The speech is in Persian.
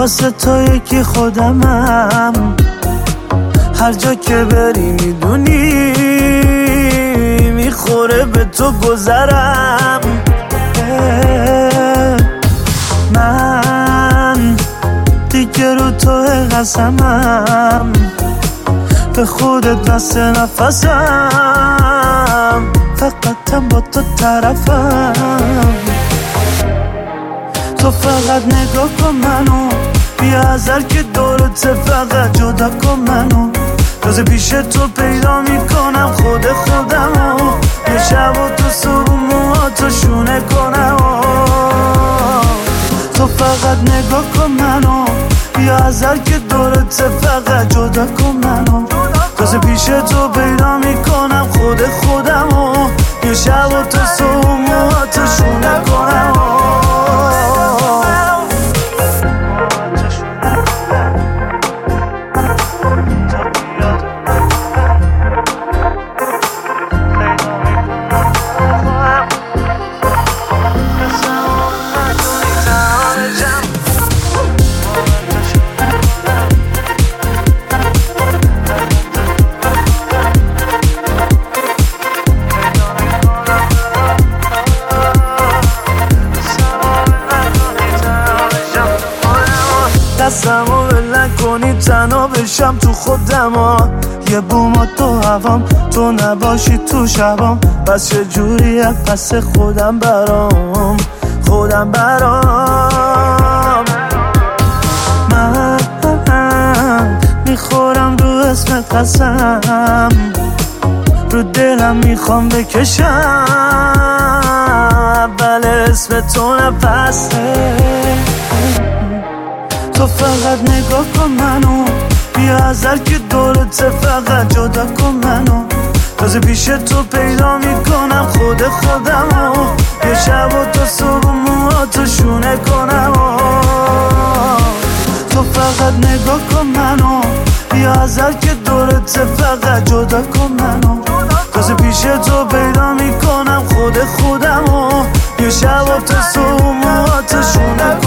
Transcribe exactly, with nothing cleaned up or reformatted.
واسه تو یکی خودمم، هر جا که بری میدونی میخوره به تو گذرم. من دیگه رو تو قسمم، به خودت دست نفسم، فقطم با تو طرفم. تو فقط نگاه کن منو، بیا ازر که دورته، فقط جدا کن منو. تازه پیش تو پیدا میکنم خود خودمو، یه شب و تو صبح موهاتو شونه کنم. تو فقط نگاه کن منو، بیا ازر که دورته، فقط جدا کن منو. تازه پیش تو پیدا میکنم خود خودمو، یه شب و تو صبح موهاتو شونه کنم. دستمو بلند کنی تنها بشم تو خودم ها، یه بوم تو هوام، تو نباشی تو شبام، بس چه جوری از پس خودم برام، خودم برام. من میخورم رو اسمت قسم، رو دلم میخوام بکشم، بله اسم تو نفسه. تو فقط نگاه کن منو، بیا ازر که دورته، فقط جدا کن منو. تازه پیش تو پیدا میکنم خود خودمو، یه شب و تو صبح موهاتو شونه کنم. تو فقط نگاه کن منو، بیا ازر که دورته، فقط جدا کن منو. تازه پیش تو پیدا میکنم خود خودمو، یه شب و تو صبح موهاتو شونه